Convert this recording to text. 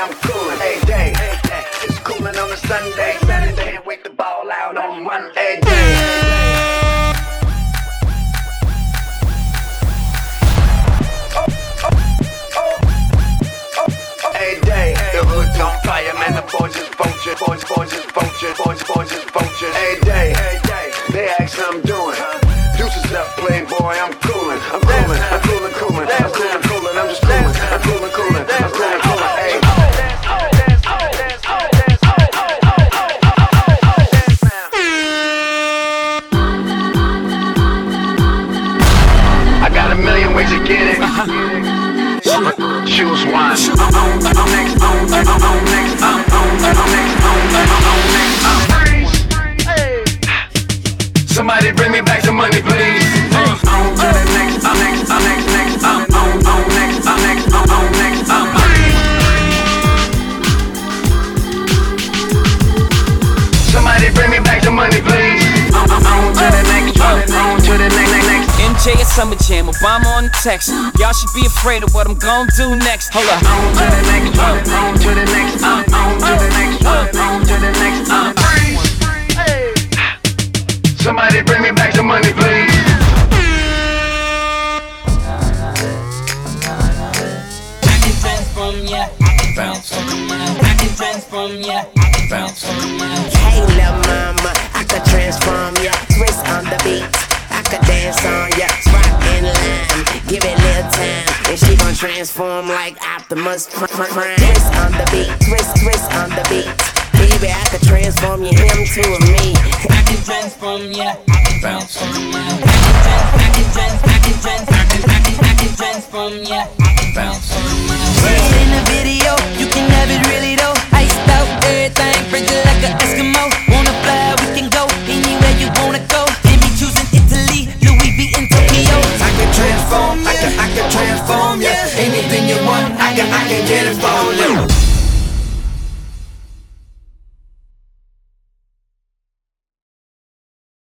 I'm coolin'. Hey, day. It's coolin' on a Sunday. Saturday, wait the ball out on Monday. Hey, day. The hood's on fire, man. The boys is vulture. Boys is vulture. Boys is vulture. Hey, day. They ask how I'm doing. Deuces up, playboy. I'm coolin'. I'm coolin'. I'm coolin', coolin'. I'm coolin', coolin'. I'm just coolin'. I'm coolin', coolin'. I'm coolin', coolin'. Hey. I got a million ways to get it. Choose one. I'm next. Somebody bring me back the money, please. On to the next. I'm next. I'm next. I'm next. I'm next. Somebody bring me back the money, please. On to the next. On to the next. MJ at Summer Jam, Obama on the text. Y'all should be afraid of what I'm gon' do next. Hold up. On to the next. On to the next. On to the next. On to the next. Somebody bring me back the money, please. I can transform ya. I can transform ya. I can transform ya. I can transform ya. Hey, lil' mama, I could transform ya. Twist on the beat, I could dance on ya. Rock in line, give it little time, and she gon' transform like Optimus Prime. Twist on the beat, twist on the beat. Baby, I could transform you, him to a me. I can transform ya. I can transform ya. I can transform ya. I can transform ya. In the video,